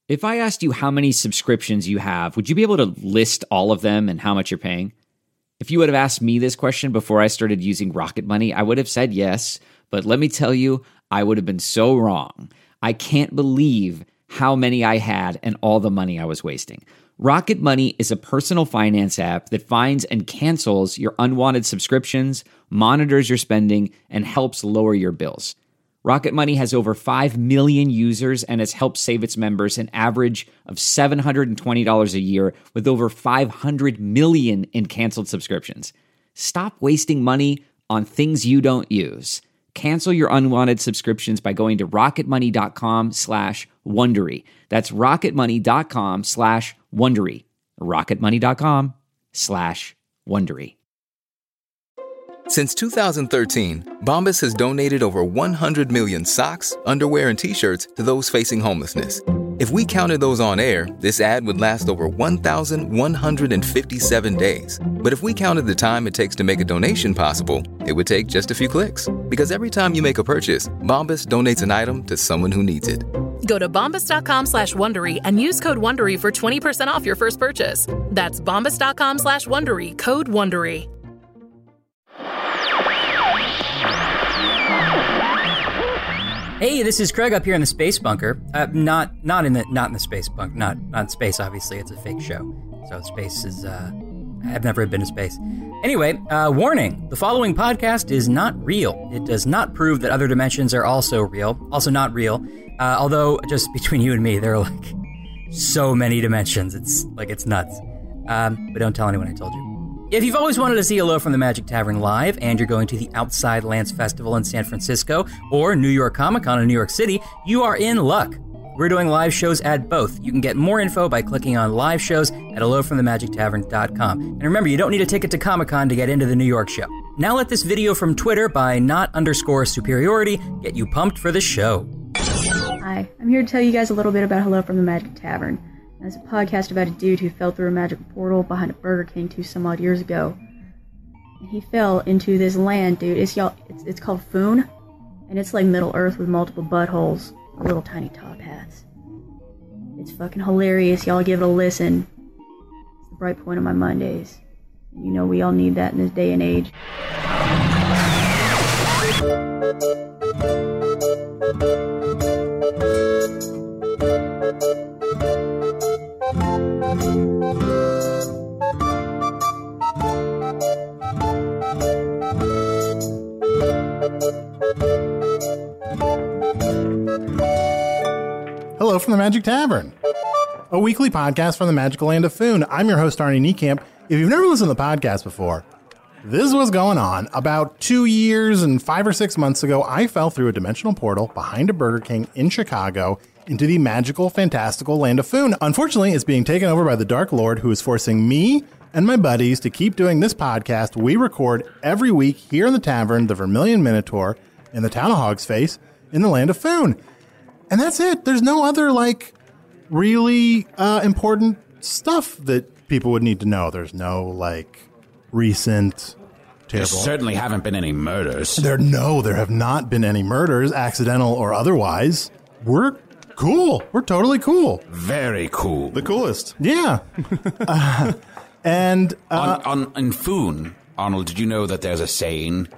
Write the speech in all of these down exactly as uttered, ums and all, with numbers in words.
If I asked you how many subscriptions you have, would you be able to list all of them and how much you're paying? If you would have asked me this question before I started using Rocket Money, I would have said yes, but let me tell you, I would have been so wrong. I can't believe how many I had and all the money I was wasting. Rocket Money is a personal finance app that finds and cancels your unwanted subscriptions, monitors your spending, and helps lower your bills. Rocket Money has over five million users and has helped save its members an average of seven hundred twenty dollars a year with over five hundred million in canceled subscriptions. Stop wasting money on things you don't use. Cancel your unwanted subscriptions by going to rocketmoney.com slash Wondery. That's rocketmoney.com slash Wondery. rocketmoney.com slash Wondery. Since two thousand thirteen, Bombas has donated over one hundred million socks, underwear, and T-shirts to those facing homelessness. If we counted those on air, this ad would last over one thousand one hundred fifty-seven days. But if we counted the time it takes to make a donation possible, it would take just a few clicks. Because every time you make a purchase, Bombas donates an item to someone who needs it. Go to bombas.com slash Wondery and use code Wondery for twenty percent off your first purchase. That's bombas.com slash Wondery, code Wondery. Hey, this is Craig up here in the space bunker. Uh, not, not in the, not in the space bunk. Not, not in space. Obviously, it's a fake show. So space is. Uh, I've never been to space. Anyway, uh, warning: the following podcast is not real. It does not prove that other dimensions are also real. Also not real. Uh, although, just between you and me, there are like so many dimensions. It's like it's nuts. Um, but don't tell anyone I told you. If you've always wanted to see Hello from the Magic Tavern live, and you're going to the Outside Lands Festival in San Francisco, or New York Comic Con in New York City, you are in luck. We're doing live shows at both. You can get more info by clicking on live shows at hello from the magic tavern dot com. And remember, you don't need a ticket to Comic Con to get into the New York show. Now let this video from Twitter by not underscore superiority get you pumped for the show. Hi, I'm here to tell you guys a little bit about Hello from the Magic Tavern. It's a podcast about a dude who fell through a magical portal behind a Burger King two some odd years ago. And he fell into this land, dude. It's y'all. It's, it's called Foon, and it's like Middle Earth with multiple buttholes, and little tiny top hats. It's fucking hilarious. Y'all give it a listen. It's the bright point of my Mondays. And you know we all need that in this day and age. Hello from the Magic Tavern, a weekly podcast from the magical land of Foon. I'm your host, Arnie Niekamp. If you've never listened to the podcast before, this is what's going on. About two years and five or six months ago, I fell through a dimensional portal behind a Burger King in Chicago into the magical, fantastical land of Foon. Unfortunately, it's being taken over by the Dark Lord, who is forcing me and my buddies to keep doing this podcast we record every week here in the tavern, the Vermilion Minotaur, in the town of Hogsface, in the land of Foon. And that's it. There's no other, like, really uh, important stuff that people would need to know. There's no, like, recent terrible... There certainly haven't been any murders. There, no, there have not been any murders, accidental or otherwise. We're cool. We're totally cool. Very cool. The coolest. Yeah. uh, and... Uh, on, on, in Foon, Arnold, did you know that there's a saying...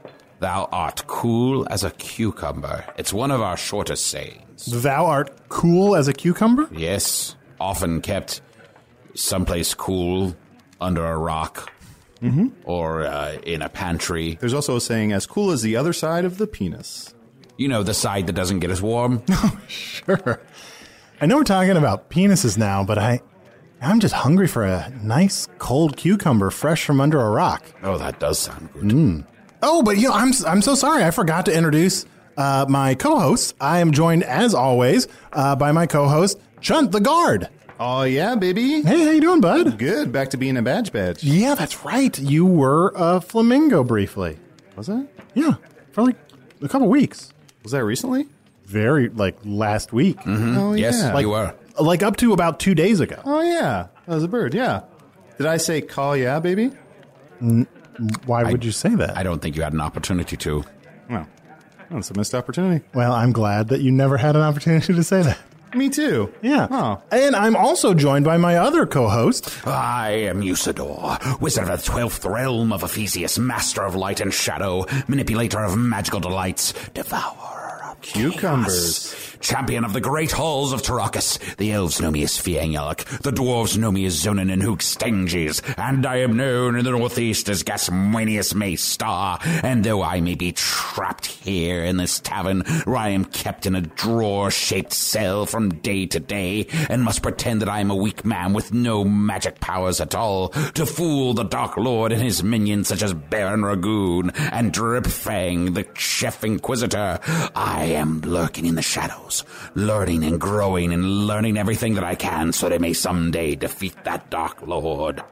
Thou art cool as a cucumber. It's one of our shortest sayings. Thou art cool as a cucumber? Yes. Often kept someplace cool under a rock mm-hmm. or uh, in a pantry. There's also a saying, as cool as the other side of the penis. You know, the side that doesn't get as warm? Oh, sure. I know we're talking about penises now, but I, I'm just hungry for a nice cold cucumber fresh from under a rock. Oh, that does sound good. Mm. Oh, but you know, I'm I'm so sorry. I forgot to introduce uh, my co-host. I am joined, as always, uh, by my co-host, Chunt the Guard. Oh, yeah, baby. Hey, how you doing, bud? Good. Back to being a badge badge. Yeah, that's right. You were a flamingo briefly. Was that? Yeah, for like a couple weeks. Was that recently? Very, like, last week. Mm-hmm. Oh, yes, yeah. like, you were. Like up to about two days ago. Oh, yeah. That was a bird, yeah. Did I say call yeah, baby? N- Why would I, you say that? I don't think you had an opportunity to. Well, that's a missed opportunity. Well, I'm glad that you never had an opportunity to say that. Me too. Yeah. Oh. And I'm also joined by my other co-host. I am Usador, wizard of the twelfth realm of Ephesius, master of light and shadow, manipulator of magical delights, devourer of Cucumbers. chaos, champion of the great halls of Tarakas. The elves know me as Fiangyalak, the dwarves know me as Zonin and Hookstanges, and I am known in the northeast as Gasmanius Maystar. And though I may be trapped here in this tavern, where I am kept in a drawer-shaped cell from day to day, and must pretend that I am a weak man with no magic powers at all, to fool the Dark Lord and his minions such as Baron Ragoon and Dripfang, the Chef Inquisitor, I am lurking in the shadows, learning and growing and learning everything that I can so they may someday defeat that Dark Lord.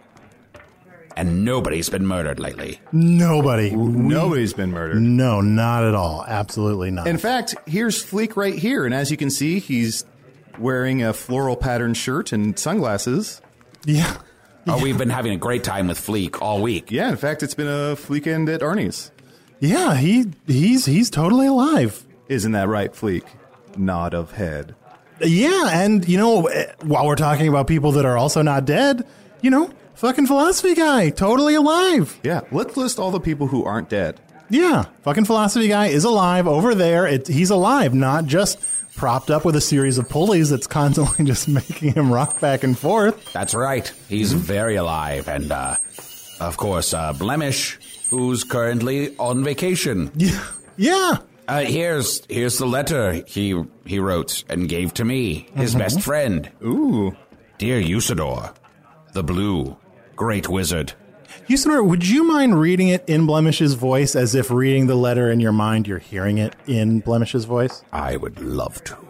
And nobody's been murdered lately. Nobody. Nobody's been murdered. No, not at all. Absolutely not. In fact, here's Fleek right here, and as you can see, he's wearing a floral patterned shirt and sunglasses. Yeah. Oh, we've been having a great time with Fleek all week. Yeah, in fact, it's been a Fleekend at Arnie's. Yeah, he he's he's totally alive. Isn't that right, Fleek? Nod of head. Yeah, and you know, while we're talking about people that are also not dead, you know, fucking philosophy guy, totally alive. Yeah, let's list all the people who aren't dead. Yeah, fucking philosophy guy is alive over there. It, he's alive, not just propped up with a series of pulleys that's constantly just making him rock back and forth. That's right. He's mm-hmm. very alive. And, uh, of course, uh, Blemish, who's currently on vacation. Yeah. Yeah. Uh, here's here's the letter he he wrote and gave to me, his mm-hmm. best friend. Ooh. Dear Usador, the blue, great wizard. Usador, would you mind reading it in Blemish's voice as if reading the letter in your mind, you're hearing it in Blemish's voice? I would love to.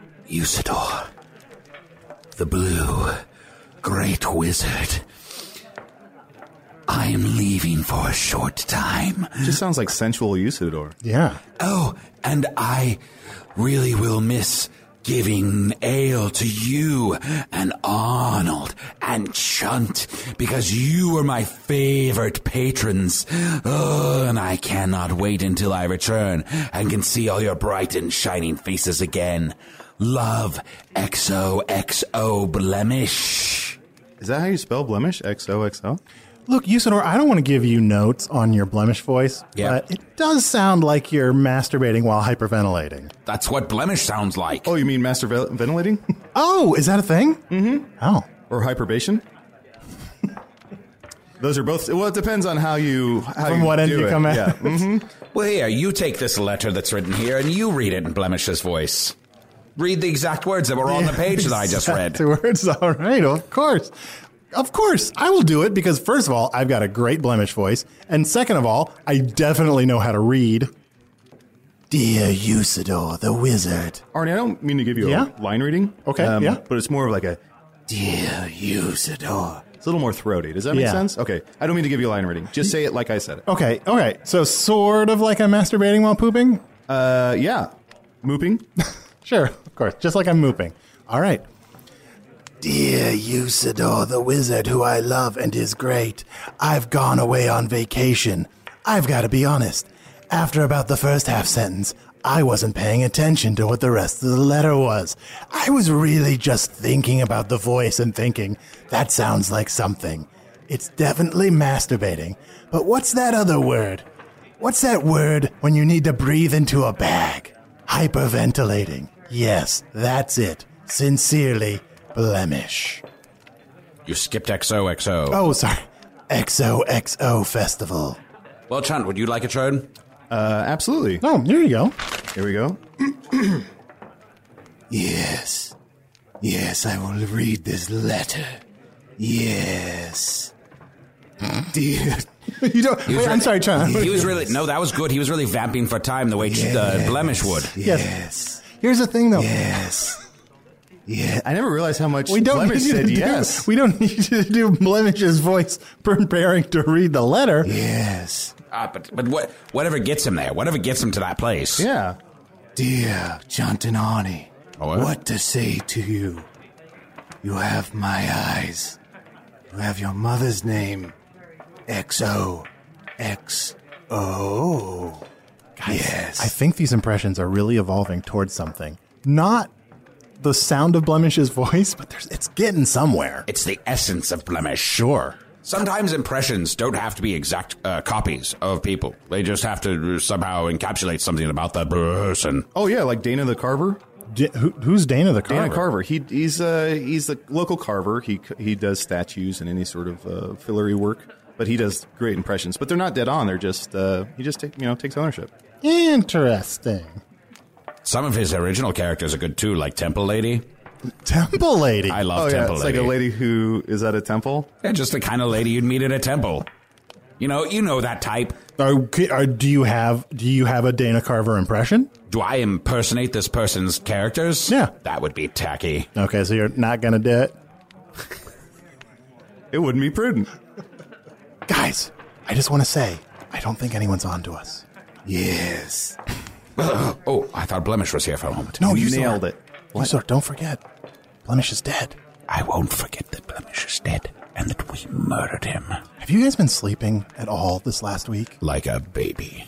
Usador, the blue, great wizard. I am leaving for a short time. It just sounds like sensual Usador. Yeah. Oh, and I really will miss giving ale to you and Arnold and Chunt, because you were my favorite patrons. Oh, and I cannot wait until I return and can see all your bright and shining faces again. Love, X O X O Blemish. Is that how you spell Blemish? X O X O? Look, Usador, I don't want to give you notes on your Blemish voice, yeah. but it does sound like you're masturbating while hyperventilating. That's what Blemish sounds like. Oh, you mean master ventilating? Oh, is that a thing? Mm-hmm. Oh. Or hyperbation? Those are both, well, it depends on how you how From you what end do you it. come at. Yeah. Mm-hmm. Well, here, you take this letter that's written here and you read it in Blemish's voice. Read the exact words that were on the page that I just read. The words, all right, of course. Of course, I will do it because, first of all, I've got a great Blemish voice, and second of all, I definitely know how to read. Dear Usador, the wizard. Arnie, I don't mean to give you Yeah? a line reading. Okay, um, yeah. But it's more of like a, Dear Usador. It's a little more throaty. Does that make Yeah. sense? Okay. I don't mean to give you a line reading. Just say it like I said it. Okay, okay, so sort of like I'm masturbating while pooping? Uh, yeah. Mooping. Sure, of course, just like I'm mooping. All right. Dear Usador, the wizard who I love and is great, I've gone away on vacation. I've got to be honest. After about the first half sentence, I wasn't paying attention to what the rest of the letter was. I was really just thinking about the voice and thinking, that sounds like something. It's definitely masturbating. But what's that other word? What's that word when you need to breathe into a bag? Hyperventilating. Yes, that's it. Sincerely, Blemish. You skipped X O X O. Oh, sorry. X O X O Festival. Well, Chunt, would you like a turn? Uh, absolutely. Oh, here you go. Here we go. Yes. Yes, I will read this letter. Yes. Dear. You don't. Wait, really, I'm sorry, Chunt. He was really no. That was good. He was really vamping for time the way yes. uh, Blemish would. Yes. yes. Here's the thing, though. Yes. Yeah, I never realized how much we don't Blemish need said to do, yes. We don't need to do Blemish's voice preparing to read the letter. Yes. Uh, but but what whatever gets him there, whatever gets him to that place. Yeah. Dear Chunt and Arnie, oh, what? what to say to you? You have my eyes. You have your mother's name. X O X O. Guys, yes. I think these impressions are really evolving towards something. Not the sound of Blemish's voice, but there's, it's getting somewhere. It's the essence of Blemish. Sure. Sometimes impressions don't have to be exact uh, copies of people. They just have to somehow encapsulate something about that person. Oh, yeah, like Dana the Carver. D- who, who's Dana the Carver? Dana Carver. He, he's uh, he's the local carver. He he does statues and any sort of uh, fillery work, but he does great impressions. But they're not dead on. They're just uh, he just take, you know takes ownership. Interesting. Some of his original characters are good too, like Temple Lady. Temple Lady. I love Oh, yeah, Temple it's Lady. like a lady who is at a temple. Yeah, just the kind of lady you'd meet at a temple. You know, you know that type. Okay, uh, do you have do you have a Dana Carver impression? Do I impersonate this person's characters? Yeah. That would be tacky. Okay, so you're not gonna do it, It wouldn't be prudent. guys. I just want to say, I don't think anyone's on to us. Yes. Oh, I thought Blemish was here for a moment. No, You you nailed it. You sir, don't forget, Blemish is dead. I won't forget that Blemish is dead and that we murdered him. Have you guys been sleeping at all this last week? Like a baby.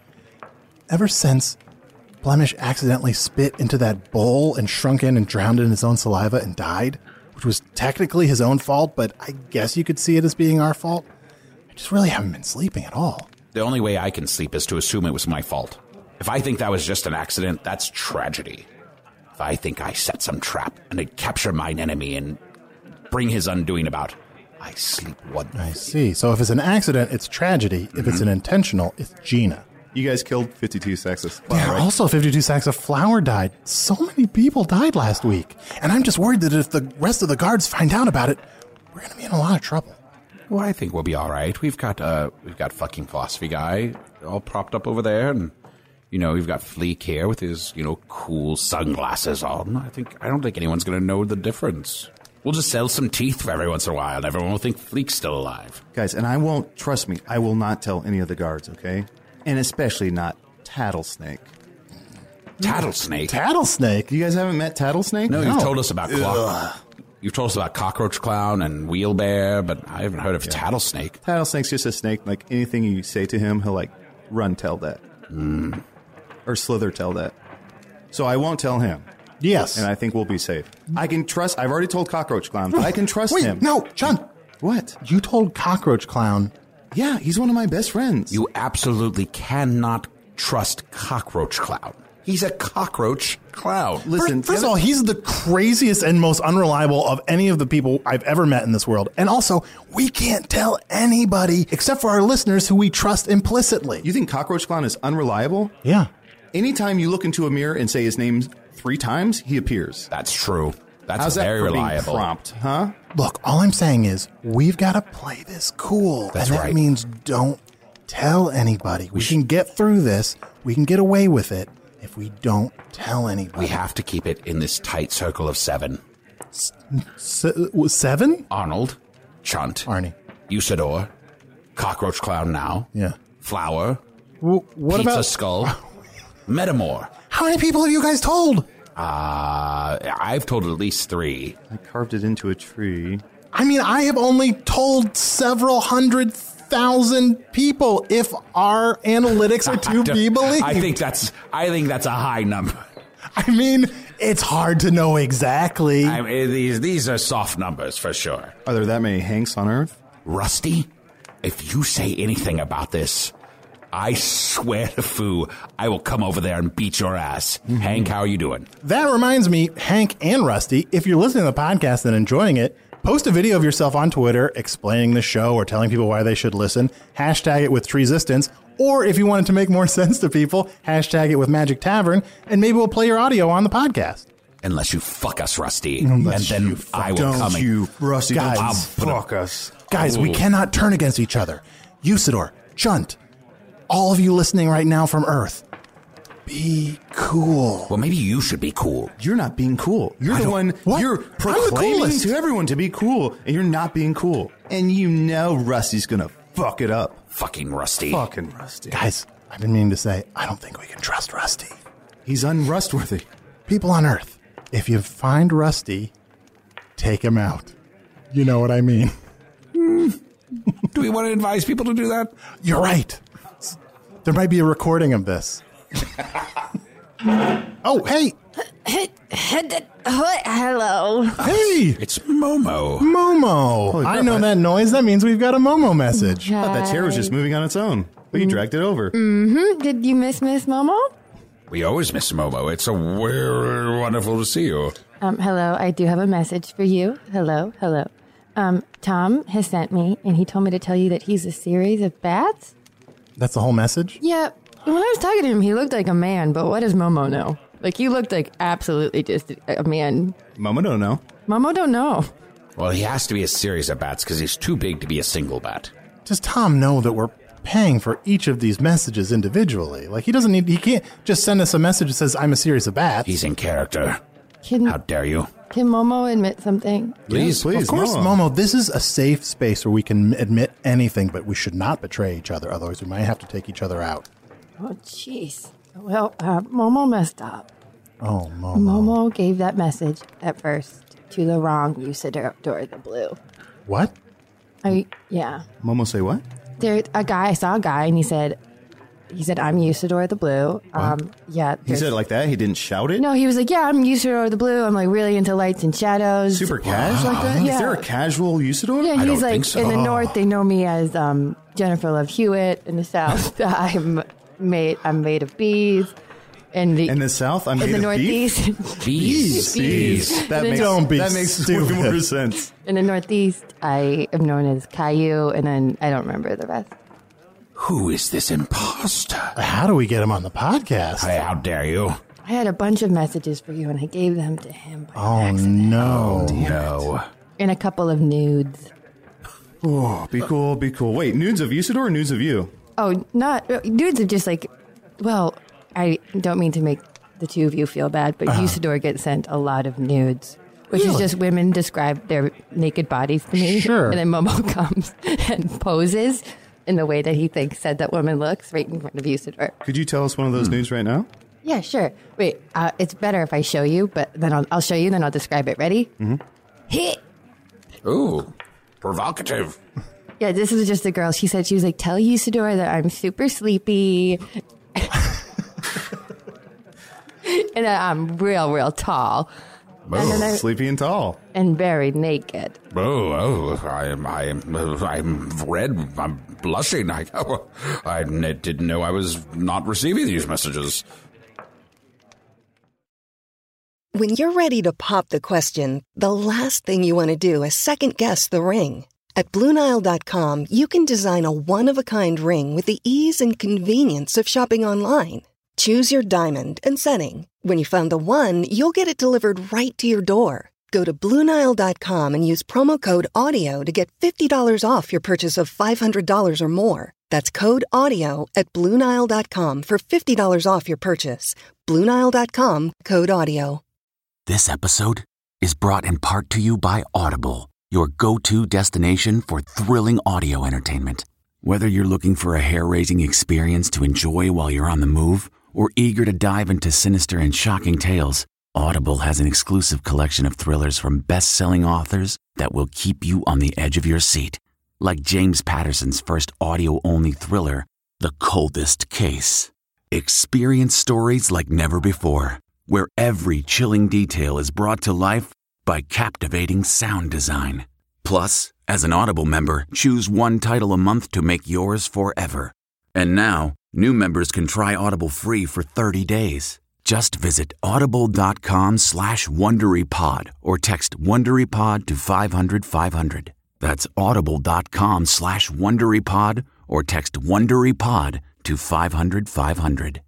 Ever since Blemish accidentally spit into that bowl and shrunk in and drowned in his own saliva and died, which was technically his own fault, but I guess you could see it as being our fault. I just really haven't been sleeping at all. The only way I can sleep is to assume it was my fault. If I think that was just an accident, that's tragedy. If I think I set some trap and I'd capture mine enemy and bring his undoing about, I sleep wonderfully. I see. So if it's an accident, it's tragedy. If it's an intentional, it's Gina. You guys killed fifty-two sacks of flour, Yeah, right? also fifty-two sacks of flour died. So many people died last week. And I'm just worried that if the rest of the guards find out about it, we're going to be in a lot of trouble. Well, I think we'll be all right. We've got uh, we've got fucking philosophy guy all propped up over there, and you know we've got Fleek here with his you know cool sunglasses on. I think I don't think anyone's going to know the difference. We'll just sell some teeth for every once in a while, and everyone will think Fleek's still alive. Guys, and I won't, trust me, I will not tell any of the guards, okay? And especially not Tattlesnake. Tattlesnake. Tattlesnake? You guys haven't met Tattlesnake? No, you've told us about Clock. You've told us about Cockroach Clown and Wheelbear, but I haven't heard of Tattlesnake. Tattlesnake's just a snake. Like, anything you say to him, he'll, like, run tell that. Mm. Or slither tell that. So I won't tell him. Yes. And I think we'll be safe. I can trust... I've already told Cockroach Clown, but I can trust Wait, him. no, John. What? You told Cockroach Clown. Yeah, he's one of my best friends. You absolutely cannot trust Cockroach Clown. He's a cockroach clown. Listen, First, first of all, he's the craziest and most unreliable of any of the people I've ever met in this world. And also, we can't tell anybody except for our listeners who we trust implicitly. You think Cockroach Clown is unreliable? Yeah. Anytime you look into a mirror and say his name three times, he appears. That's true. That's How's very that for being reliable. prompt, huh? Look, all I'm saying is we've got to play this cool. That's and that right. means don't tell anybody. We can get through this. We can get away with it if we don't tell anybody. We have to keep it in this tight circle of seven. Se- seven? Arnold, Chunt, Arnie. Usador, Cockroach Clown now, Yeah. Flower, W- what Pizza about Skull, Metamore. how many people have you guys told? Uh, I've told at least three. I carved it into a tree. I mean, I have only told several hundred thousand people if our analytics are to be believed. I think that's I think that's a high number. I mean, it's hard to know exactly. I mean, these these are soft numbers for sure. Are there that many Hanks on Earth? Rusty, if you say anything about this, I swear to Foo, I will come over there and beat your ass. Mm-hmm. Hank, how are you doing? That reminds me, Hank and Rusty, if you're listening to the podcast and enjoying it, post a video of yourself on Twitter explaining the show or telling people why they should listen. Hashtag it with Treesistance. Or if you want it to make more sense to people, hashtag it with Magic Tavern, and maybe we'll play your audio on the podcast. Unless you fuck us, Rusty. Unless and you then fuck- I will Don't come and- you, Rusty, Guys, don't you I'll fuck us. Guys, we Ooh. cannot turn against each other. Usador, Chunt, all of you listening right now from Earth, be cool. Well, maybe you should be cool. You're not being cool. You're I the don't- one, What? you're I'm the proclaiming coolest. to everyone to be cool, and you're not being cool. And you know Rusty's gonna fuck it up. Fucking Rusty. Fucking Rusty. Guys, I've been meaning to say, I don't think we can trust Rusty. He's unrustworthy. People on Earth, if you find Rusty, take him out. You know what I mean. Do we want to advise people to do that? You're right. There might be a recording of this. Oh, hey, Hello. Hey, It's Momo. Momo. Holy I crap, know I- that noise. That means we've got a Momo message. I thought that chair was just moving on its own. But you dragged it over. Mm-hmm. Did you miss Miss Momo? We always miss Momo. It's so very wonderful to see you. Um, hello, I do have a message for you. Hello, hello. Um, Tom has sent me, and he told me to tell you that he's a series of bats. That's the whole message? Yeah, when I was talking to him, he looked like a man, but what does Momo know? Like, you looked like absolutely just a man. Momo don't know. Momo don't know. Well, he has to be a series of bats because he's too big to be a single bat. Does Tom know that we're paying for each of these messages individually? Like, he doesn't need, he can't just send us a message that says, I'm a series of bats. He's in character. Can, How dare you? can Momo admit something? Please, please. Of course, Momo. Momo, this is a safe space where we can admit anything, but we should not betray each other. Otherwise, we might have to take each other out. Oh, jeez. Well, uh, Momo messed up. Oh, Momo. Momo gave that message at first to the wrong Usador the Blue. What? I, yeah. Momo say what? There, a guy, I saw a guy, and he said, he said, I'm Usador the Blue. Um, yeah. He said it like that? He didn't shout it? No, he was like, yeah, I'm Usador the Blue. I'm like really into lights and shadows. Super casual like that? Is Yeah. there a casual Usador? Yeah, I he's don't like, think so. in the north, they know me as um, Jennifer Love Hewitt. In the south, I'm made, I'm made of bees. In the, In the south, I'm in made the of beef? northeast, Bees. Bees. That And makes, Don't be that makes way stupid. more sense. in the northeast, I am known as Caillou, and then I don't remember the rest. Who is this imposter? How do we get him on the podcast? Hey, how dare you? I had a bunch of messages for you, and I gave them to him by Oh, accident. no. No. And a couple of nudes. Oh, be cool, be cool. Wait, nudes of Usador or nudes of you? Oh, not uh, nudes are just like, well, I don't mean to make the two of you feel bad, but Uh-huh. Usador gets sent a lot of nudes, which is Really? just women describe their naked bodies to me. Sure. And then Momo comes and poses in the way that he thinks said that woman looks right in front of Usador. Could you tell us one of those nudes right now? Yeah, sure. Wait, uh, it's better if I show you, but then I'll, I'll show you, then I'll describe it. Ready? Mm-hmm. Hit. Ooh, provocative. Yeah, this is just a girl. She said, she was like, tell Usador that I'm super sleepy. And that I'm real, real tall. And then I, Sleepy and tall. and very naked. Oh, oh, I am, I am, I'm red. I'm blushing. I, I didn't know I was not receiving these messages. When you're ready to pop the question, the last thing you want to do is second-guess the ring. At Blue Nile dot com, you can design a one-of-a-kind ring with the ease and convenience of shopping online. Choose your diamond and setting. When you find the one, you'll get it delivered right to your door. Go to Blue Nile dot com and use promo code AUDIO to get fifty dollars off your purchase of five hundred dollars or more. That's code AUDIO at Blue Nile dot com for fifty dollars off your purchase. Blue Nile dot com, code AUDIO. This episode is brought in part to you by Audible, your go-to destination for thrilling audio entertainment. Whether you're looking for a hair-raising experience to enjoy while you're on the move or eager to dive into sinister and shocking tales, Audible has an exclusive collection of thrillers from best-selling authors that will keep you on the edge of your seat. Like James Patterson's first audio-only thriller, The Coldest Case. Experience stories like never before, where every chilling detail is brought to life by captivating sound design. Plus, as an Audible member, choose one title a month to make yours forever. And now, new members can try Audible free for thirty days. Just visit audible.com slash WonderyPod or text WonderyPod to five hundred five hundred. That's audible.com slash WonderyPod or text WonderyPod to five hundred five hundred.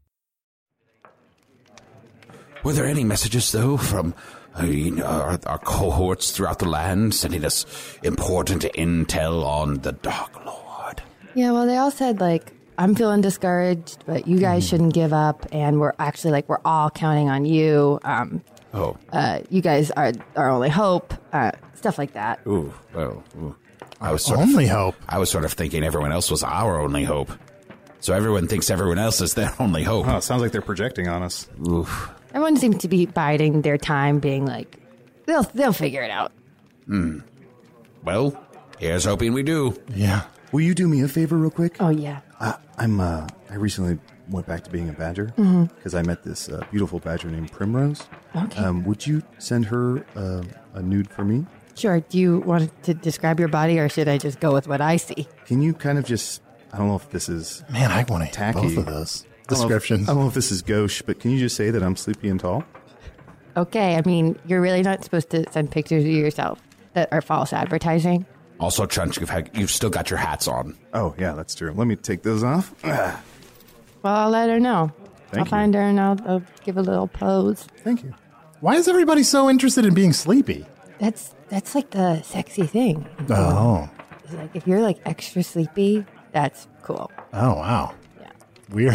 Were there any messages, though, from uh, you know, our, our cohorts throughout the land sending us important intel on the Dark Lord? Yeah, well, they all said, like, I'm feeling discouraged, but you guys shouldn't give up. And we're actually, like, we're all counting on you. Um, Oh. uh, you guys are our only hope. Uh, stuff like that. Ooh, well, ooh. I was sort Only of, hope. I was sort of thinking everyone else was our only hope. So everyone thinks everyone else is their only hope. Oh, it sounds like they're projecting on us. Oof. Everyone seems to be biding their time, being like, they'll they'll figure it out. Hmm. Well, here's hoping we do. Yeah. Will you do me a favor real quick? Oh, yeah. Uh, I'm, uh, I recently went back to being a badger because I met this uh, beautiful badger named Primrose. Okay. Um, would you send her uh, a nude for me? Sure. Do you want to describe your body, or should I just go with what I see? Can you kind of just, I don't know if this is Man, I want to tacky. both of those I don't know if- descriptions. I don't know if this is gauche, but can you just say that I'm sleepy and tall? Okay. I mean, you're really not supposed to send pictures of yourself that are false advertising. Also, Chunch, you've, had, you've still got your hats on. Oh, yeah, that's true. Let me take those off. Ah, Well, I'll let her know. Thank I'll you. find her and I'll, I'll give a little pose. thank you. Why is everybody so interested in being sleepy? That's that's like the sexy thing. Oh. It's like if you're like extra sleepy, that's cool. Oh, wow. Yeah. Weird.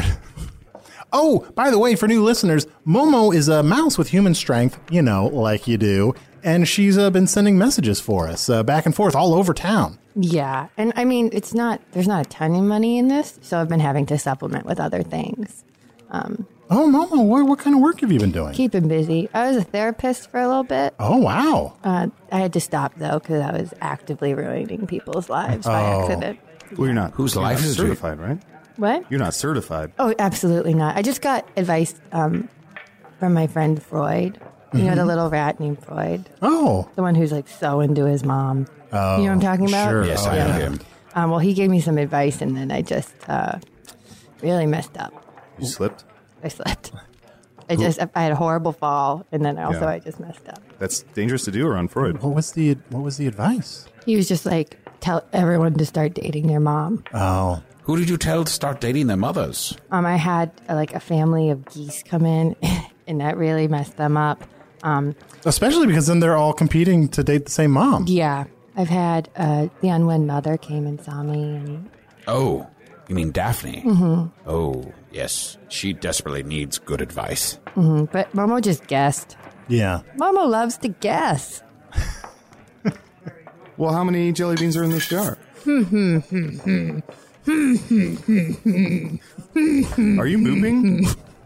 Oh, by the way, for new listeners, Momo is a mouse with human strength, you know, like you do. And she's uh, been sending messages for us uh, back and forth all over town. Yeah, and I mean, it's not there's not a ton of money in this, so I've been having to supplement with other things. Um, Oh, Momo, what, what kind of work have you been doing? keep him busy. I was a therapist for a little bit. Oh, wow. Uh, I had to stop though because I was actively ruining people's lives by Oh. accident. Well, you're not. Whose you're life not is it? certified, right? What? You're not certified. Oh, absolutely not. I just got advice um, from my friend Freud. You know, the little rat named Freud. Oh. The one who's like so into his mom. Oh, you know what I'm talking about? sure. Yes, Oh, I yeah. know him. Um, well, he gave me some advice, and then I just uh, really messed up. You slipped? I slept. I just I had a horrible fall, and then also Yeah. I just messed up. That's dangerous to do around Freud. What was the What was the advice? He was just like, tell everyone to start dating their mom. Oh. Who did you tell to start dating their mothers? Um, I had uh, like a family of geese come in, and that really messed them up. Um, Especially because then they're all competing to date the same mom. yeah, I've had uh, the unwed mother came and saw me, and Oh, you mean Daphne? Mm-hmm. Oh, yes. She desperately needs good advice. mhm, but Momo just guessed. Yeah. Momo loves to guess. Well, how many jelly beans are in this jar? Are you moving?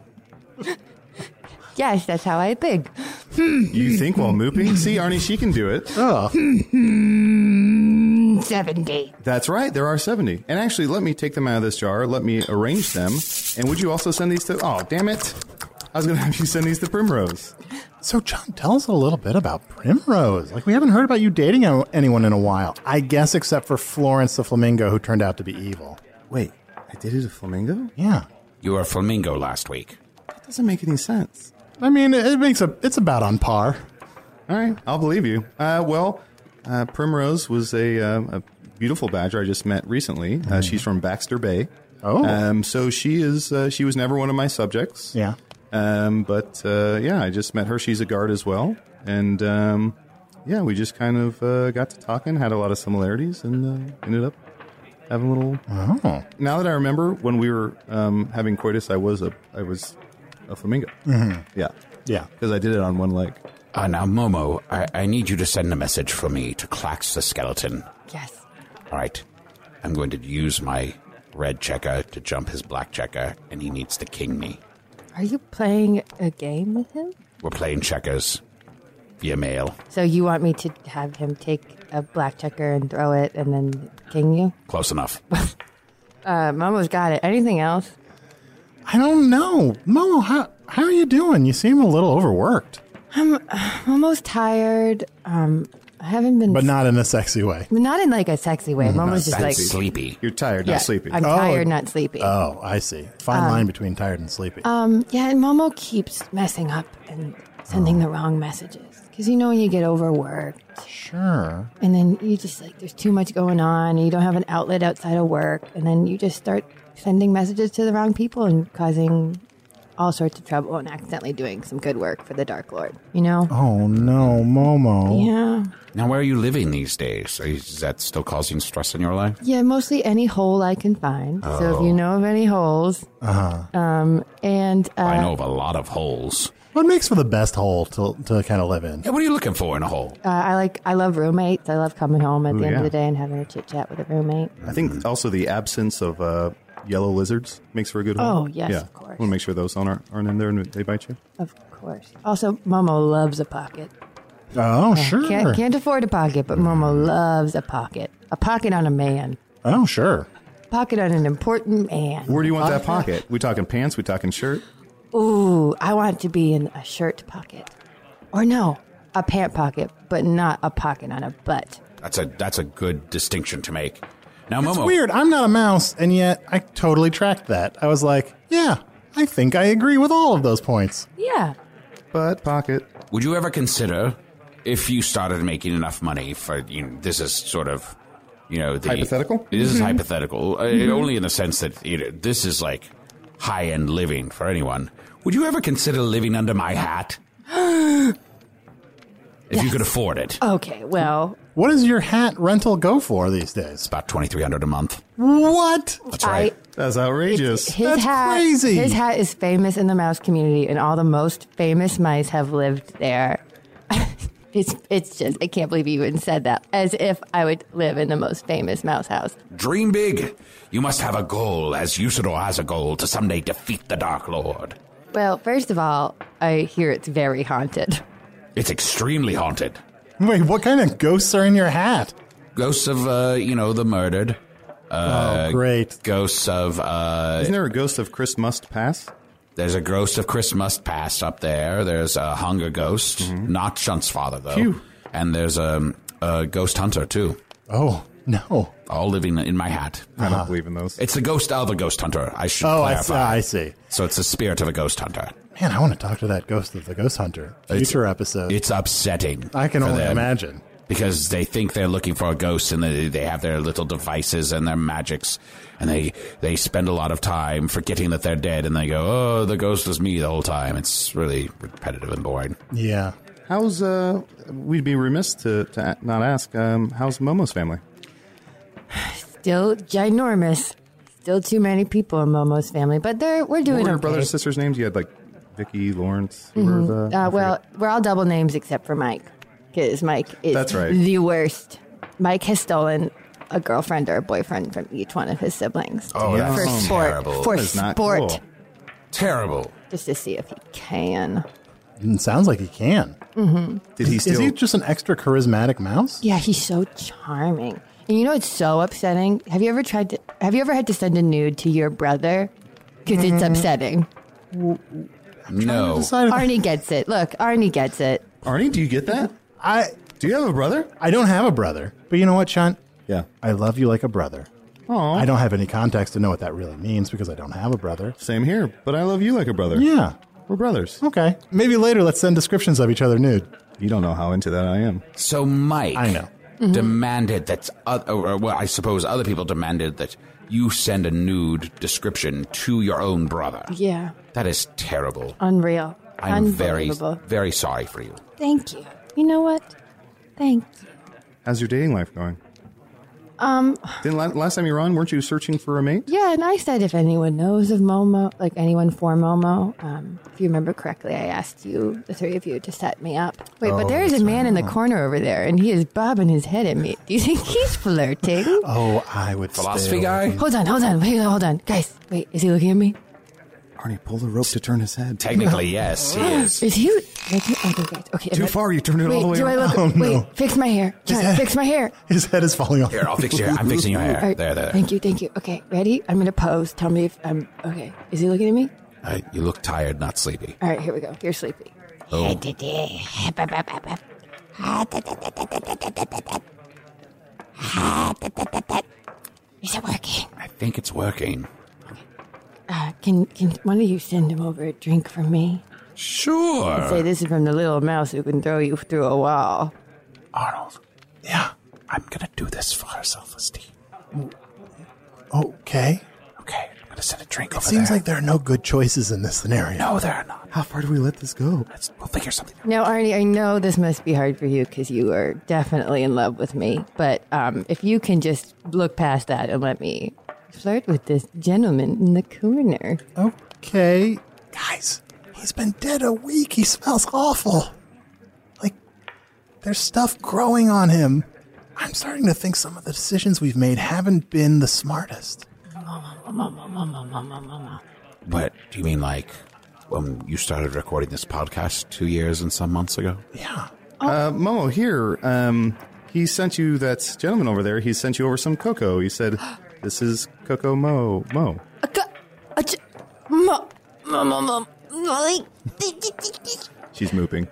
Yes, that's how I think. You think while moving? See, Arnie, she can do it. Oh. seventy. That's right. There are seventy. And actually, let me take them out of this jar. Let me arrange them. And would you also send these to... Oh, damn it. I was going to have you send these to Primrose. So, John, tell us a little bit about Primrose. Like, we haven't heard about you dating a- anyone in a while. I guess except for Florence the Flamingo, who turned out to be evil. Wait, I dated a flamingo? Yeah. You were a flamingo last week. That doesn't make any sense. I mean, it makes a... It's about on par. All right, I'll believe you. Uh, well, uh, Primrose was a, uh, a beautiful badger I just met recently. Uh, she's from Baxter Bay. Oh. Um, so she is. Uh, she was never one of my subjects. Yeah. Um, but uh, yeah, I just met her. She's a guard as well, and um, yeah, we just kind of uh, got to talking, had a lot of similarities, and uh, ended up having a little. Oh. Now that I remember, when we were um, having coitus, I was a I was a flamingo. Mm-hmm. Yeah, Yeah. because I did it on one leg. Uh, now, Momo, I, I need you to send a message for me to Clax the skeleton. Yes. All right. I'm going to use my red checker to jump his black checker, and he needs to king me. Are you playing a game with him? We're playing checkers via mail. So you want me to have him take a black checker and throw it and then king you? Close enough. Uh, Momo's got it. Anything else? I don't know. Momo, how, how are you doing? You seem a little overworked. I'm, I'm almost tired. Um, I haven't been... But not in a sexy way. Not in like a sexy way. Momo's just That's like... sleepy. You're tired, Yeah, not sleepy. I'm Oh. tired, not sleepy. Oh, I see. Fine line between tired and sleepy. Um, yeah, and Momo keeps messing up and sending the wrong messages. Because you know when you get overworked, Sure. and then you just like, there's too much going on, and you don't have an outlet outside of work, and then you just start sending messages to the wrong people and causing all sorts of trouble and accidentally doing some good work for the Dark Lord, you know? Oh, no, Momo. Yeah. Now, where are you living these days? Are you- Is that still causing stress in your life? Yeah, mostly any hole I can find. So if you know of any holes. Uh-huh. Um, and uh, I know of a lot of holes. What makes for the best hole to, to kind of live in? Yeah, what are you looking for in a hole? uh, I like, I love roommates. I love coming home at Ooh, the end yeah. of the day and having a chit chat with a roommate. I think also the absence of uh, yellow lizards makes for a good hole. Oh, yes, yeah. of course. Want to make sure those aren't, aren't in there and they bite you. Of course. Also, Momo loves a pocket. Oh, sure. Can't, can't afford a pocket, but Momo loves a pocket. A pocket on a man. Oh, sure. pocket on an important man. Where do you want that pocket? We talking pants? We talking shirt? Ooh, I want it to be in a shirt pocket. Or no, a pant pocket, but not a pocket on a butt. That's a that's a good distinction to make. Now, Momo. It's weird. I'm not a mouse, and yet I totally tracked that. I was like, yeah, I think I agree with all of those points. Yeah. Butt pocket. Would you ever consider, if you started making enough money for, you know, this is sort of, you know, the... Hypothetical? This is Mm-hmm. hypothetical, Mm-hmm. uh, only in the sense that, you know, this is like high-end living for anyone. Would you ever consider living under my hat? If Yes. you could afford it. Okay, well... What does your hat rental go for these days? It's about twenty-three hundred dollars a month. What? That's right. I, That's outrageous. his That's hat, crazy. His hat is famous in the mouse community, and all the most famous mice have lived there. it's it's just, I can't believe you even said that. As if I would live in the most famous mouse house. Dream big. You must have a goal, as Usador has a goal, to someday defeat the Dark Lord. Well, first of all, I hear it's very haunted. It's extremely haunted. Wait, what kind of ghosts are in your hat? Ghosts of, uh, you know, the murdered. Uh, oh, great. Ghosts of, uh... Isn't there a ghost of Chris Must Pass? There's a ghost of Chris Must Pass up there. There's a hunger ghost. Mm-hmm. Not Shunt's father, though. Phew. And there's a, a ghost hunter, too. Oh, no. All living in my hat. I don't believe in those. It's the ghost of a ghost hunter, I should Oh, I see, clarify. I see. So it's the spirit of a ghost hunter. Man, I want to talk to that ghost of the ghost hunter. Future It's- episode. It's upsetting. I can for only them. imagine. Because they think they're looking for a ghost, and they, they have their little devices and their magics, and they they spend a lot of time forgetting that they're dead, and they go, oh, the ghost was me the whole time. It's really repetitive and boring. Yeah. How's, uh, we'd be remiss to, to not ask, um, how's Momo's family? Still ginormous. Still too many people in Momo's family, but they're we're What doing were your okay. brothers and sisters' names? You had, like, Vicky, Lawrence, who were the... I Uh, well, forget. we're all double names except for Mike, because Mike is That's right. the worst. Mike has stolen a girlfriend or a boyfriend from each one of his siblings. Oh, that's for sport, terrible. for That is not sport, cool. Terrible. just to see if he can. It sounds like he can. Did he Is steal... he just an extra charismatic mouse? Yeah, he's so charming. And you know it's so upsetting? Have you ever tried to have you ever had to send a nude to your brother? Because it's upsetting. No. Decide if- Arnie gets it. Look, Arnie gets it. Arnie, do you get that? I Do you have a brother? I don't have a brother, but you know what, Sean? Yeah. I love you like a brother. Oh, I don't have any context to know what that really means because I don't have a brother. Same here, but I love you like a brother. Yeah. We're brothers. Okay. Maybe later let's send descriptions of each other nude. You don't know how into that I am. So Mike I know. demanded that, uh, or, well, I suppose other people demanded that you send a nude description to your own brother. Yeah. That is terrible. Unreal. I'm very, Unbelievable. very sorry for you. Thank you. You know what? Thank you. How's your dating life going? Um, Then la- last time you were on, weren't you searching for a mate? yeah, and I said if anyone knows of Momo, like anyone for Momo, um, if you remember correctly, I asked you, the three of you, to set me up. Wait, but Oh, there is a that's man in the corner over there, and he is bobbing his head at me. Do you think he's flirting? Oh, I would Philosophy stay guy? away from- Hold on, hold on, wait, hold on. Guys, wait, is he looking at me? Arnie, pull the rope to turn his head. Technically, yes, he is. Is he? Okay, okay, guys. Okay. Too am I- far, you turned it wait, all the way do I around. look? Oh, wait, no. fix my hair. John, head- fix my hair. His head is falling off. Here, I'll fix your hair. I'm fixing your hair. All right, There, there. Thank you, thank you. Okay, ready? I'm gonna pose. Tell me if I'm okay. Is he looking at me? Uh, you look tired, not sleepy. All right, here we go. You're sleepy. Oh. Is it working? I think it's working. Uh, can can one of you send him over a drink for me? Sure. Say this is from the little mouse who can throw you through a wall. Arnold, Yeah. I'm going to do this for her self-esteem. Okay. Okay, I'm going to send a drink It over seems there. like there are no good choices in this scenario. No, there are not. How far do we let this go? Let's, we'll figure something out. Now, Arnie, I know this must be hard for you because you are definitely in love with me. But um, if you can just look past that and let me flirt with this gentleman in the corner. Okay. Guys, he's been dead a week. He smells awful. Like, there's stuff growing on him. I'm starting to think some of the decisions we've made haven't been the smartest. What, do you mean like when you started recording this podcast two years and some months ago? Yeah. Uh, Momo, here, um, he sent you, that gentleman over there, he sent you over some cocoa. He said This is Coco Mo. Mo. Mo, mo, mo, mo, mo. She's mooping.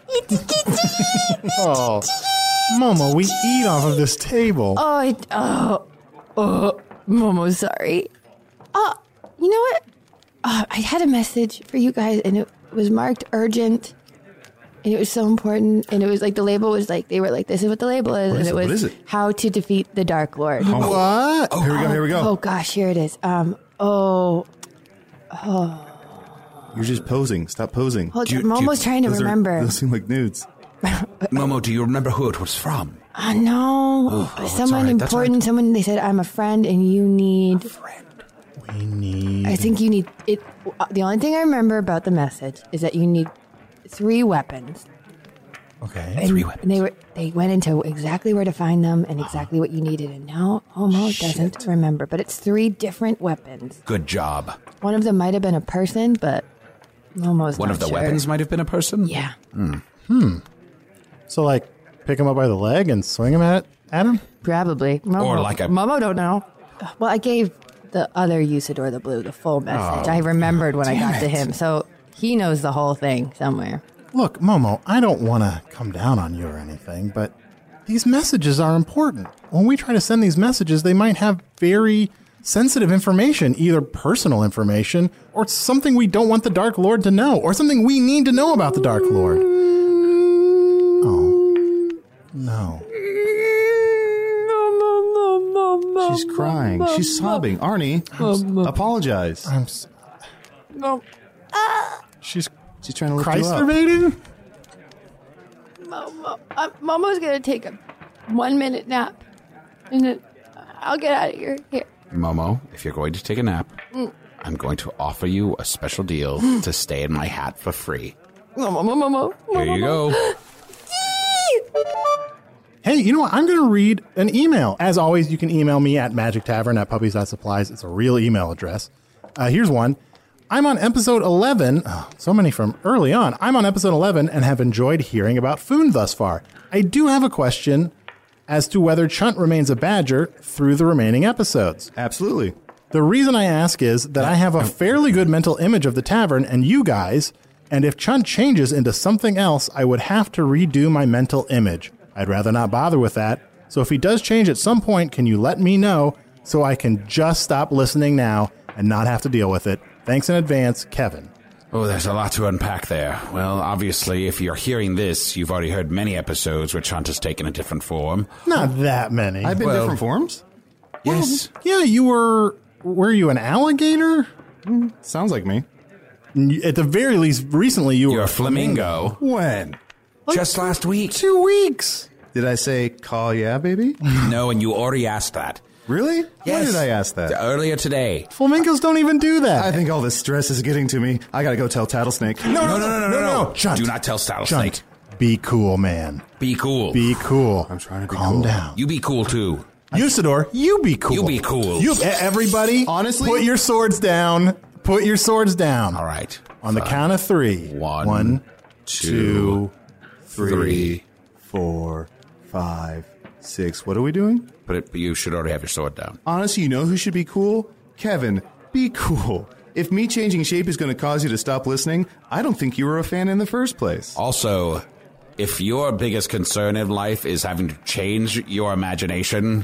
Oh, Momo, we eat off of this table. Oh, I, oh, oh, Momo, sorry. Oh, you know what? Uh, I had a message for you guys, and it was marked urgent, and it was so important, and it was like the label was like, they were like, this is what the label is, What and is it it? was What is it? how to defeat the Dark Lord. Oh. What? Oh, here we go, here we go. Oh, gosh, here it is. Um, oh, oh. You're just posing. Stop posing. Hold Do you- on, I'm do you- almost trying to Those are- remember. those seem like nudes. Momo, do you remember who it was from? Oh, no. Oh, oh, it's someone all right, that's all important, right. someone, they said, I'm a friend, and you need... We need. I think you need it. The only thing I remember about the message is that you need three weapons. Okay. And, Three weapons. And they were they went into exactly where to find them and exactly what you needed. And now Momo doesn't remember, but it's three different weapons. Good job. One of them might have been a person, but Momo's One not of the sure. weapons might have been a person? Yeah. So, like, pick him up by the leg and swing him at, at him? Probably. Momo, Or like a- Momo don't know. Well, I gave the other Usador the Blue the full message. Oh, I remembered when I damn got to it. him, so he knows the whole thing somewhere. Look, Momo, I don't want to come down on you or anything, but these messages are important. When we try to send these messages, they might have very sensitive information, either personal information or something we don't want the Dark Lord to know, or something we need to know about the Dark Lord. Oh, no. She's crying. She's sobbing. Arnie, apologize. I'm. S- No. She's She's trying to lift you up. Christ-evading? Momo, uh, Momo's gonna take a one minute nap, and then I'll get out of here. Here. Momo, if you're going to take a nap, Mm. I'm going to offer you a special deal to stay in my hat for free. Momo, Momo, Momo. Here you go. Hey, you know what? I'm going to read an email. As always, you can email me at magic tavern at puppies dot supplies. It's a real email address. Uh, here's one. I'm on episode eleven. Oh, so many from early on. I'm on episode eleven and have enjoyed hearing about Foon thus far. I do have a question as to whether Chunt remains a badger through the remaining episodes. Absolutely. The reason I ask is that I have a fairly good mental image of the tavern and you guys, and if Chunt changes into something else, I would have to redo my mental image. I'd rather not bother with that. So if he does change at some point, can you let me know so I can just stop listening now and not have to deal with it? Thanks in advance, Kevin. Oh, there's a lot to unpack there. Well, obviously, if you're hearing this, you've already heard many episodes where Chunt has taken a different form. Not that many. I've been Well- different forms. Yes. Yeah, you were... Were you an alligator? Sounds like me. At the very least, recently you You're were a flamingo. When? Just last week. Two weeks. Did I say call yeah, baby? No, and you already asked that. Really? When Yes. did I ask that? Earlier today. Flamingos don't even do that. I think all this stress is getting to me. I gotta go tell Tattlesnake. No, no, no, no, no, no. Chunt. Do not tell Rattlesnake. Chunt, be cool, man. Be cool. Be cool. I'm trying to be Calm cool. down. You be cool, too. Usador, you be cool. You be cool. You, e- everybody, Honestly? put your swords down. Put your swords down. All right. On the count of three. One, One, two, two, Three, three. four, five, six. What are we doing? But, it, but you should already have your sword down. Honestly, you know who should be cool? Kevin, be cool. If me changing shape is going to cause you to stop listening, I don't think you were a fan in the first place. Also, if your biggest concern in life is having to change your imagination,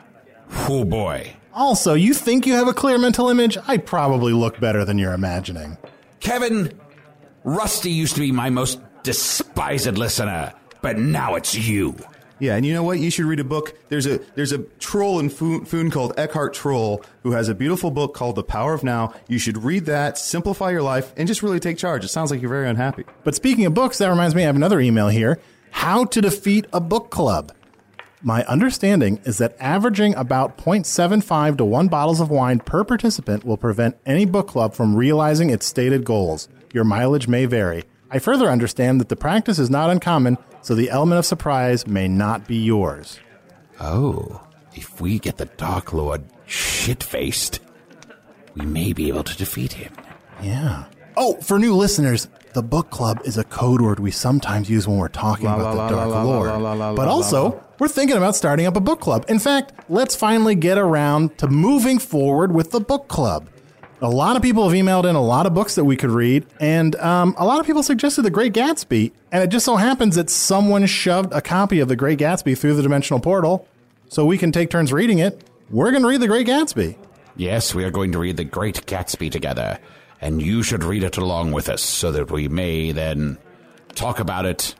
oh boy. Also, you think you have a clear mental image? I probably look better than you're imagining. Kevin, Rusty used to be my most despised listener, but now it's you. Yeah, and you know what? You should read a book. There's a there's a troll in Foon, Foon called Eckhart Troll who has a beautiful book called The Power of Now. You should read that, simplify your life, and just really take charge. It sounds like you're very unhappy. But speaking of books, that reminds me, I have another email here. How to defeat a book club. My understanding is that averaging about zero point seven five to one bottles of wine per participant will prevent any book club from realizing its stated goals. Your mileage may vary. I further understand that the practice is not uncommon, so the element of surprise may not be yours. Oh, if we get the Dark Lord shit-faced, we may be able to defeat him. Yeah. Oh, for new listeners, the book club is a code word we sometimes use when we're talking La, about la, the la, Dark la, la, Lord. la, la, la, But la, also, la. we're thinking about starting up a book club. In fact, let's finally get around to moving forward with the book club. A lot of people have emailed in a lot of books that we could read, and um, a lot of people suggested The Great Gatsby, and it just so happens that someone shoved a copy of The Great Gatsby through the dimensional portal so we can take turns reading it. We're going to read The Great Gatsby. Yes, we are going to read The Great Gatsby together, and you should read it along with us so that we may then talk about it,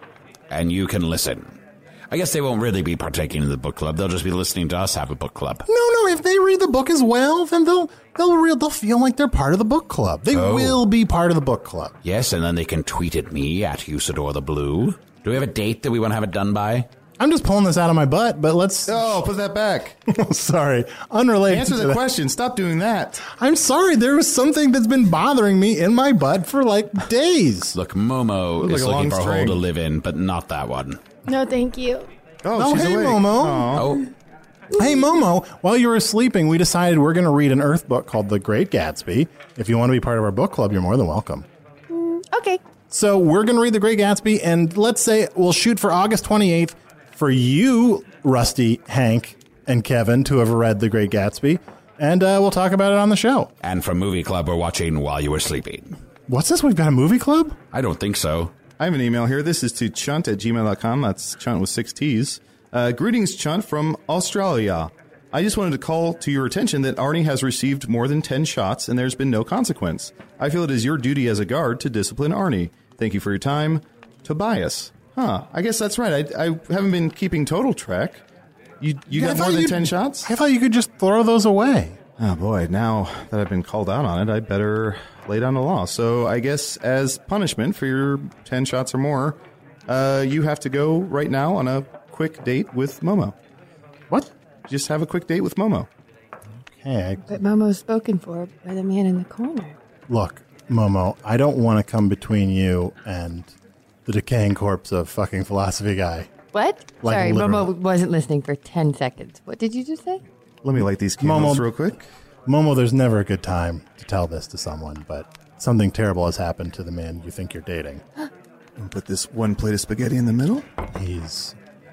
and you can listen. I guess they won't really be partaking in the book club. They'll just be listening to us have a book club. No, no, if they read the book as well, then they'll they'll real they'll feel like they're part of the book club. They oh. will be part of the book club. Yes, and then they can tweet at me at Usador the Blue. Do we have a date that we want to have it done by? I'm just pulling this out of my butt, but let's... Oh, put that back. Sorry. Unrelated Answer to the that. question. Stop doing that. I'm sorry. There was something that's been bothering me in my butt for, like, days. Look, Momo Looks is like a looking long for a hole string. to live in, but not that one. No, thank you. Oh, Oh, she's hey, awake. Momo. Aw. Oh, Hey, Momo, while you were sleeping, we decided we're going to read an Earth book called The Great Gatsby. If you want to be part of our book club, you're more than welcome. Mm, okay. So we're going to read The Great Gatsby, and let's say we'll shoot for August twenty-eighth for you, Rusty, Hank, and Kevin to have read The Great Gatsby, and uh, we'll talk about it on the show. and from Movie Club, we're watching while you were sleeping. What's this? We've got a movie club? I don't think so. I have an email here. This is to chunt at gmail dot com. That's chunt with six T's. Uh, greetings, Chunt, from Australia. I just wanted to call to your attention that Arnie has received more than ten shots and there's been no consequence. I feel it is your duty as a guard to discipline Arnie. Thank you for your time. Tobias. Huh. I guess that's right. I, I haven't been keeping total track. You you Yeah, I got thought more than you- ten shots? I thought you could just throw those away. Oh, boy. Now that I've been called out on it, I better lay down the law. So I guess as punishment for your ten shots or more, uh, you have to go right now on a quick date with Momo. What? Just have a quick date with Momo. Hey, I, But Momo's spoken for by the man in the corner. look, Momo, I don't want to come between you and the decaying corpse of fucking philosophy guy. What? Like Sorry, literally. Momo wasn't listening for ten seconds. What did you just say? Let me light these candles Momo- real quick. Momo, there's never a good time to tell this to someone, but something terrible has happened to the man you think you're dating. And put this one plate of spaghetti in the middle. He's...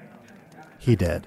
he dead.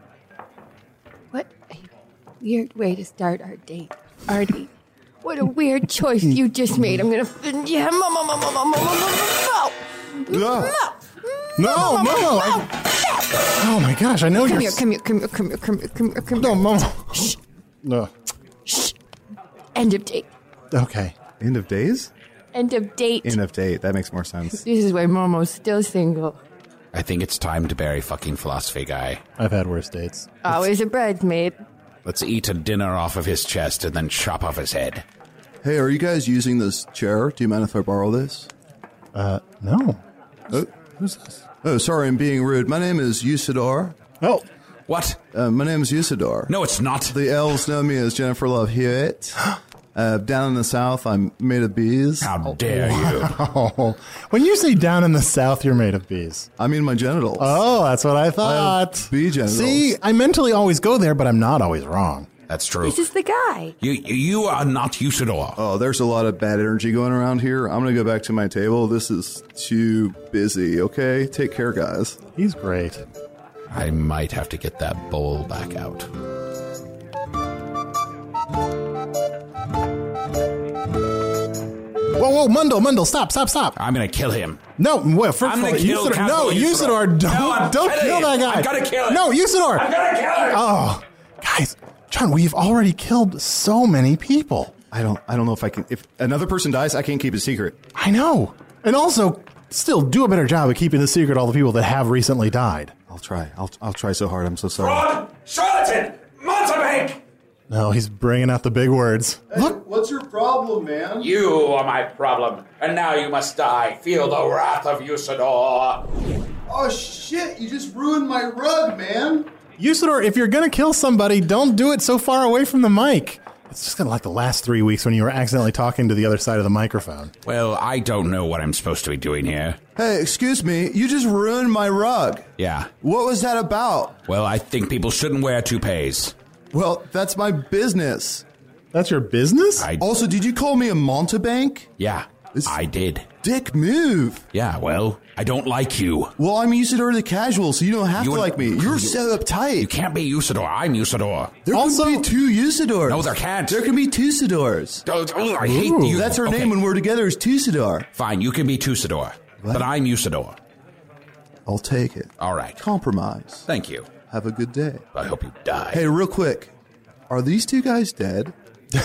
What a weird way to start our date, Artie. What a weird choice you just made. I'm gonna. Yeah, Momo, Momo, Momo, Momo, Momo, No, no, Momo! I- oh my gosh, I know Come you're... here, come here, come here, come here, come here, come here, come No, here. Momo. Shh. No. Shh. End of date. Okay. End of days? End of date. End of date. That makes more sense. This is why Momo's still single. I think it's time to bury fucking philosophy guy. I've had worse dates. Always a bridesmaid. Let's eat a dinner off of his chest and then chop off his head. Hey, are you guys using this chair? Do you mind if I borrow this? Uh, no. Oh, Who's this? oh sorry, I'm being rude. My name is Usador. Oh, What? Uh, my name is Usador. No, it's not. The elves know me as Jennifer Love Hewitt. Uh, down in the south, I'm made of bees. How dare you? oh. When you say down in the south, you're made of bees. I mean my genitals. Oh, that's what I I thought. have bee genitals. See, I mentally always go there, but I'm not always wrong. That's true. This is the guy. You you are not Usador. Oh, there's a lot of bad energy going around here. I'm going to go back to my table. This is too busy, okay? Take care, guys. He's great. I might have to get that bowl back out. Whoa, whoa, Mundle, Mundle, stop, stop, stop. I'm gonna kill him. No, wait, first I'm of all, gonna kill Usador, no, Count Usador. Usador, don't, No, I'm don't killing kill that him. guy. I'm gonna kill him. No, Usador. I'm gonna kill him. Oh, guys, John, we've already killed so many people. I don't I don't know if I can if another person dies, I can't keep it secret. I know. And also, still do a better job of keeping the secret all the people that have recently died. I'll try. I'll I'll try so hard. I'm so sorry. Fraud! Charlatan! Mountebank! No, he's bringing out the big words. Look, What's your problem, man? You are my problem, and now you must die. Feel the wrath of Usador. Oh shit, you just ruined my rug, man. Usador, if you're going to kill somebody, don't do it so far away from the mic. It's just kind of like the last three weeks when you were accidentally talking to the other side of the microphone. Well, I don't know what I'm supposed to be doing here. Hey, excuse me, you just ruined my rug. Yeah. What was that about? Well, I think people shouldn't wear toupees. Well, that's my business. That's your business? I Also, did you call me a mountebank? yeah. It's I did. dick move. Yeah, well, I don't like you. Well, I'm Usador the Casual, so you don't have You to and- like me. You're so uptight. You can't be Usador. I'm Usador. There Also- can be two Usadors. No, there can't. There can be Tusadors. Oh, oh, I hate you. That's our Okay, name when we're together is Tusador. Fine, you can be Tusador. But I'm Usador. I'll take it. All right. Compromise. Thank you. Have a good day. I hope you die. Hey, real quick. Are these two guys dead?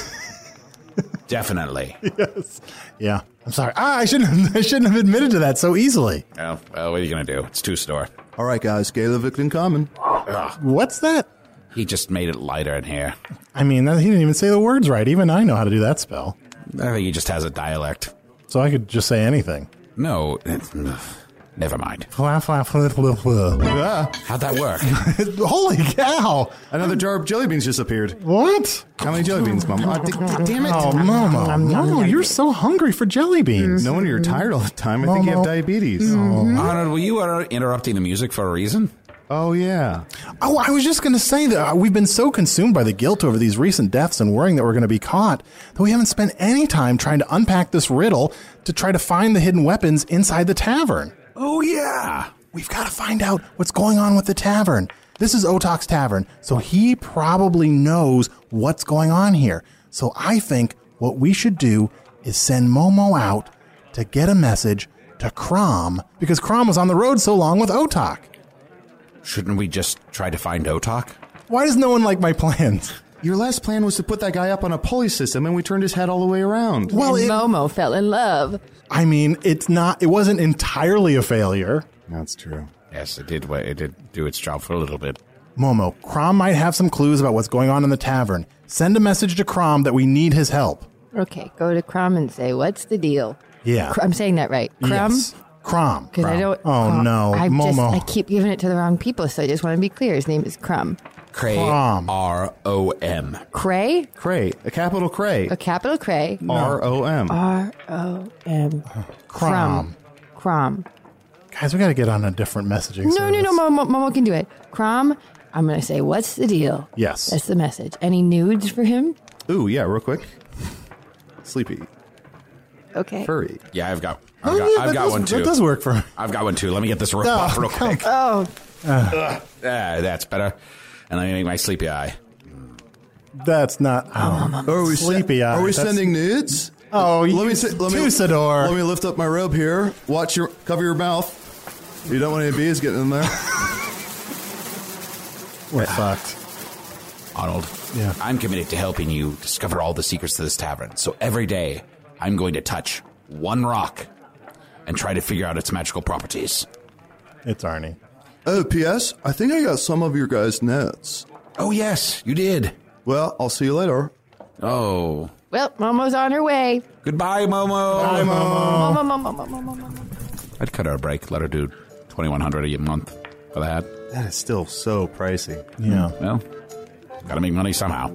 Definitely. Yes. Yeah. I'm sorry. Ah, I shouldn't have, I shouldn't have admitted to that so easily. Well, well, what are you going to do? It's Tusador. All right, guys. Galevic in common. Ugh. What's that? He just made it lighter in here. I mean, he didn't even say the words right. Even I know how to do that spell. I think he just has a dialect. So I could just say anything. No, it's, ugh, never mind. Fla, fla, fla, fla, fla. Ah, How'd that work? Holy cow. another jar of jelly beans just appeared. What? How many jelly beans, Mom? Ah, d- d- damn it. Oh, Momo. Momo, you're so hungry for jelly beans. No wonder you're tired all the time. I think you have Momo. diabetes. Arnold, were you uh, interrupting the music for a reason? Oh, yeah. Oh, I was just going to say that uh, we've been so consumed by the guilt over these recent deaths and worrying that we're going to be caught that we haven't spent any time trying to unpack this riddle to try to find the hidden weapons inside the tavern. Oh, yeah. We've got to find out what's going on with the tavern. This is Otok's tavern, so he probably knows what's going on here. So I think what we should do is send Momo out to get a message to Crom, because Crom was on the road so long with Otok. Shouldn't we just try to find Otok? Why does no one like my plans? Your last plan was to put that guy up on a pulley system, and we turned his head all the way around. Well, And it, Momo fell in love. I mean, it's not. It wasn't entirely a failure. That's true. Yes, it did. It did do its job for a little bit. Momo, Crom might have some clues about what's going on in the tavern. Send a message to Crom that we need his help. Okay, go to Crom and say, what's the deal? Yeah. Cr- I'm saying that right. Crom? Yes. Crom. Because I don't. Oh, Crom. no. I just Momo. I keep giving it to the wrong people, so I just want to be clear. His name is Crom. Cray. Crom. R O M. Cray? Cray. A capital Cray. A capital Cray. R O M. R O M. Crom. Crom. Guys, we got to get on a different messaging No, service. no, no. Momo, Momo can do it. Crom, I'm going to say, what's the deal? Yes. That's the message. Any nudes for him? Ooh, yeah, real quick. Sleepy. Okay. Furry. Yeah, I've got. I've Oh, got, yeah, I've that got does- one too. That does work for me. I've got one too. Let me get this rope Oh, off real quick. Oh, Ah, that's better. And let me make my sleepy eye. That's not. Oh, Are we sleepy sen- eye. Are we That's- sending nudes? Oh, you let me say, let me Tusador. let me lift up my robe here. Watch your cover your mouth. You don't want any bees getting in there. We're fucked. Arnold, Yeah. I'm committed to helping you discover all the secrets to this tavern. So every day, I'm going to touch one rock and try to figure out its magical properties. It's Arnie. Oh, P S. I think I got some of your guys' notes. Oh, yes, you did. Well, I'll see you later. Oh. well, Momo's on her way. Goodbye, Momo. Bye, Momo. Momo, Momo, Momo, Momo, Momo. I'd cut her a break. Let her do twenty-one hundred dollars a month for that. That is still so pricey. Yeah. Well, gotta make money somehow.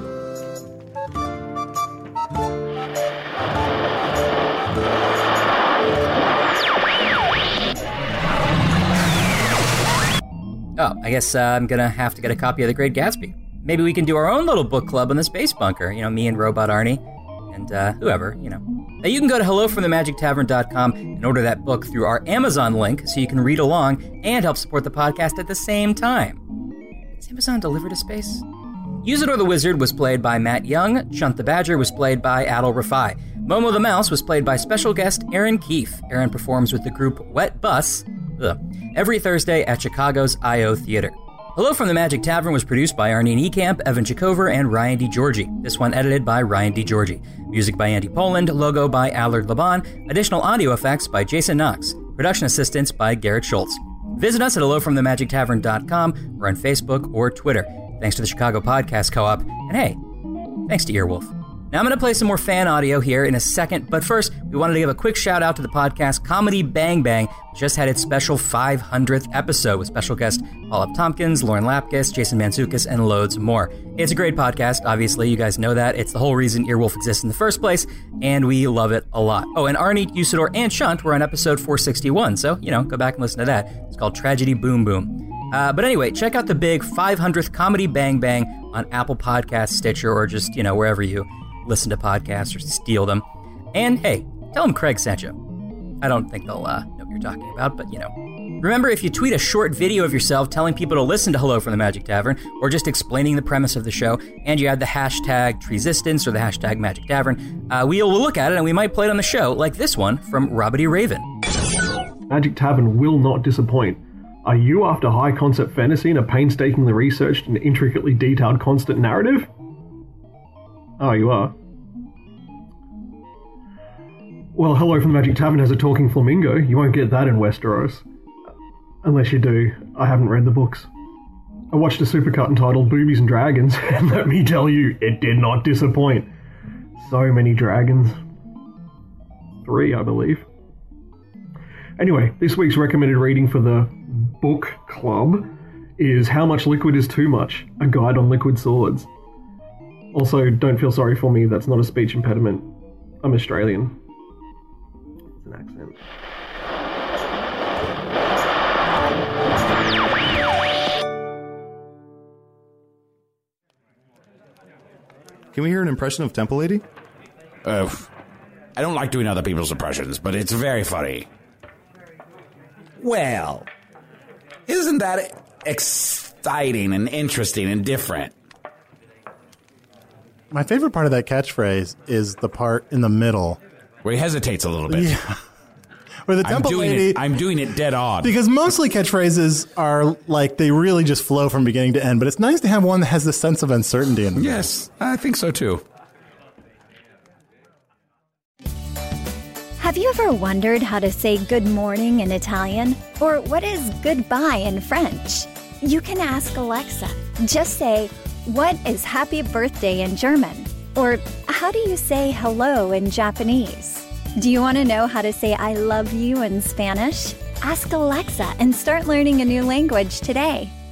Oh, I guess uh, I'm gonna have to get a copy of The Great Gatsby. Maybe we can do our own little book club in the Space Bunker. You know, me and Robot Arnie, and uh, whoever, you know. Now you can go to hello from the magic tavern dot com and order that book through our Amazon link so you can read along and help support the podcast at the same time. Is Amazon delivered to space? Usador the Wizard was played by Matt Young, Chunt the Badger was played by Adil Rafai, Momo the Mouse was played by special guest Aaron Keefe. Aaron performs with the group Wet Bus ugh, every Thursday at Chicago's I O Theater. Hello from the Magic Tavern was produced by Arnie Niekamp, Evan Chikover, and Ryan DiGiorgi. This one edited by Ryan DiGiorgi. Music by Andy Poland, logo by Allard Laban, additional audio effects by Jason Knox, production assistance by Garrett Schultz. Visit us at hello from the magic tavern dot com or on Facebook or Twitter. Thanks to the Chicago Podcast Co-op, and hey, thanks to Earwolf. Now I'm going to play some more fan audio here in a second, but first, we wanted to give a quick shout out to the podcast Comedy Bang Bang, which just had its special five hundredth episode with special guests Paul F. Tompkins, Lauren Lapkus, Jason Mantzoukas, and loads more. It's a great podcast, obviously, you guys know that. It's the whole reason Earwolf exists in the first place, and we love it a lot. Oh, and Arnie, Usador, and Chunt were on episode four sixty-one, so, you know, go back and listen to that. It's called Tragedy Boom Boom. Uh, but anyway, check out the big five hundredth Comedy Bang Bang on Apple Podcasts, Stitcher, or just, you know, wherever you listen to podcasts or steal them. And hey, tell them Craig sent you. I don't think they'll uh, know what you're talking about, but you know. Remember, if you tweet a short video of yourself telling people to listen to Hello from the Magic Tavern, or just explaining the premise of the show, and you add the hashtag Treesistance or the hashtag Magic Tavern, uh, we will look at it and we might play it on the show, like this one from Robbity Raven. Magic Tavern will not disappoint. Are you after high-concept fantasy and a painstakingly researched and intricately detailed constant narrative? Oh, you are. Well, Hello from the Magic Tavern has a talking flamingo. You won't get that in Westeros. Unless you do. I haven't read the books. I watched a supercut entitled Boobies and Dragons, and let me tell you, it did not disappoint. So many dragons. Three, I believe. Anyway, this week's recommended reading for the book club is How Much Liquid is Too Much? A Guide on Liquid Swords. Also, don't feel sorry for me, that's not a speech impediment. I'm Australian. It's an accent. Can we hear an impression of Temple Lady? Uh, I don't like doing other people's impressions, but it's very funny. Well, isn't that exciting and interesting and different? My favorite part of that catchphrase is the part in the middle. Where he hesitates a little bit. Yeah. Where the Temple I'm doing Lady... It, I'm doing it dead on. Because mostly catchphrases are like, they really just flow from beginning to end, but it's nice to have one that has this sense of uncertainty in it. Yes, I think so too. Have you ever wondered how to say good morning in Italian? Or what is goodbye in French? You can ask Alexa. Just say, what is happy birthday in German? Or how do you say hello in Japanese? Do you want to know how to say I love you in Spanish? Ask Alexa and start learning a new language today.